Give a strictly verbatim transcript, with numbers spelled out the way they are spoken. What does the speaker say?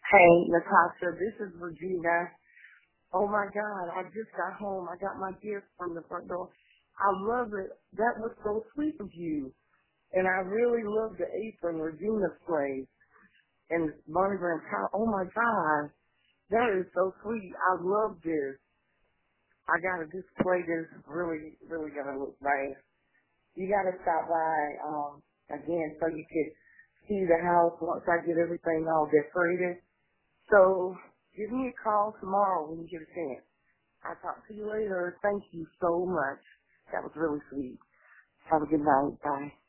Hey, Natasha, this is Regina. Oh my God, I just got home. I got my gift from the front door. I love it. That was so sweet of you. And I really love the apron Regina's place and monogram top. Oh my God, that is so sweet. I love this. I gotta display this. Really, really gonna look nice. You gotta stop by um again so you can see the house once I get everything all decorated. So give me a call tomorrow when you get a chance. I'll talk to you later. Thank you so much. That was really sweet. Have a good night. Bye.